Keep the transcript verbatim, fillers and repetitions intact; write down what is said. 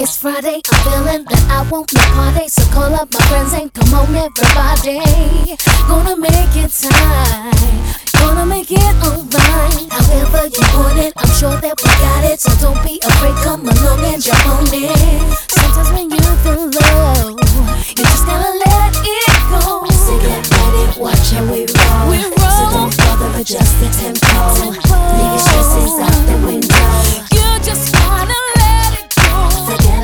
It's Friday, I'm feeling that I want my party. So call up my friends and come on everybody. Gonna make it time, gonna make it alright. However you want it, I'm sure that we got it. So don't be afraid, come along and jump on in.